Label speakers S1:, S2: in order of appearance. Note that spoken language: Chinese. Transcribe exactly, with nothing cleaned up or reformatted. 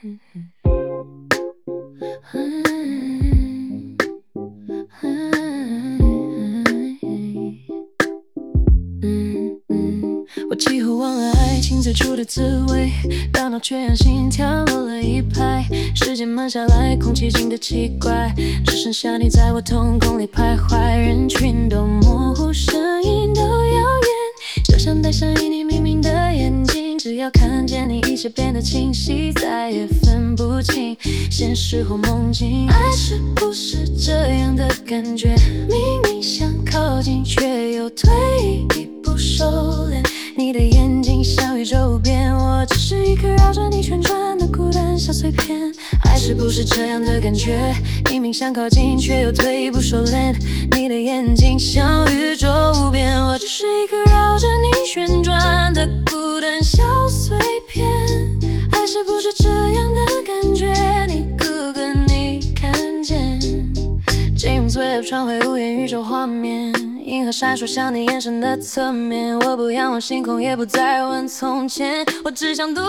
S1: 我几乎忘了爱情最初的滋味，大脑却让心跳漏了一拍。时间慢下来，空气静得奇怪，只剩下你在我瞳孔里徘徊。人群都模糊，声音都遥远，就像戴上一你明明的眼睛，只要看见你，一切变得清晰，再也分不清现实或梦境。爱是不是这样的感觉？明明想靠近，却又退一步收敛。你的眼睛像宇宙边，我只是一颗绕着你旋转的孤单小碎片。爱是不是这样的感觉？明明想靠近，却又退一步收敛。你的眼睛像宇宙边，我只是一颗绕着你旋转的孤单小碎片。爱是不是这样的感觉？你哥哥，你看见 James Webb 传回无言宇宙画面，银河闪烁像你眼神的侧面。我不仰望星空，也不再问从前，我只想读